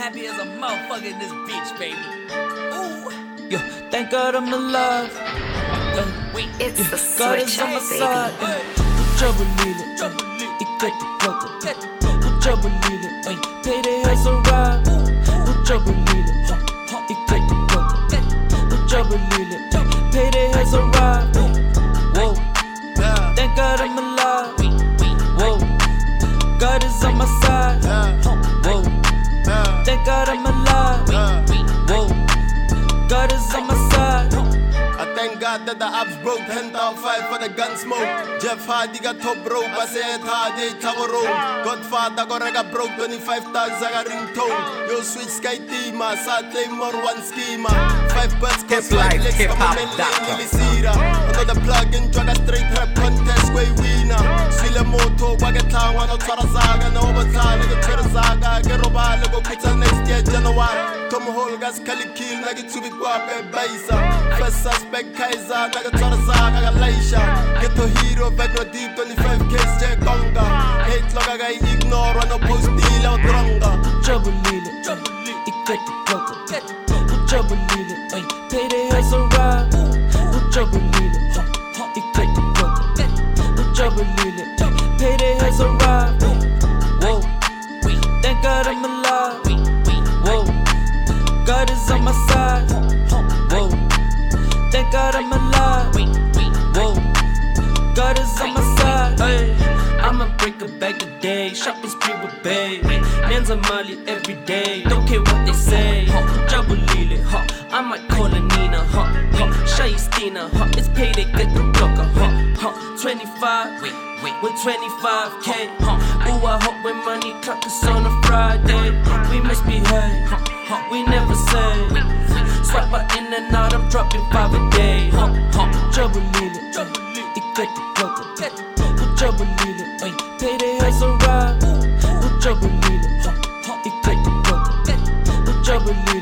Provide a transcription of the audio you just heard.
happy as a motherfucker in this bitch, baby. Ooh. Yeah, thank God I'm alive. It's the God is switch on my up, side. baby. Trouble leader, ikati plaka. Trouble leader, pay the house a ride. Trouble leader, ikati plaka. Trouble leader, pay the house a ride. Whoa, thank God I'm alive. Whoa, God is on my side. Whoa, thank God I'm alive. Whoa, God is on my side. I thank God that the abs broke 10,500 for the gun smoke. Jeff Hardy got top rope, I said Hardy Tagoro. Godfather got broke 25,000 I got ringtone. Yo switch sky team, Saturday more one schema. 5 bucks cost like legs from a Melisira. Another plug in drug a straight rap contest way winner. Swile moto, wagetang, no Twarazaga, no overtime, like a Twarazaga, get robot, go quit next year, January. Tom Holgas, Kali kill, like it to be guape, Baisa. First suspect, Kaiser, like a Twarazaga, Laisha. Get to hero, Vedro deep, 25 case, J Gonga. 8 log, I ignore, on a post deal, out dronga. Trouble leader, ikati plaka. Trouble leader, pay the house a ride. Trouble leader, ikati plaka. Trouble leader, pay the house a ride. Whoa, thank God I'm alive. Whoa, God is on my side. Whoa, thank God I'm alive. Whoa, God is on my side. Hey, I'ma break a bag a day, shopping spree with babe. Men's a Mali every day, don't care what they say. Trouble Lily, I might call a Nina, Shay Stina, it's payday, get the blocker, 25, with 25K. Ooh, I hope when money clock us on a Friday. We misbehave, we never say. Swipe her in and out, I'm dropping 5 a day. Trouble Lily, ikati plaka. Trouble Lily, pay the house a ride. Trouble Lily, ikati plaka. Trouble Lily.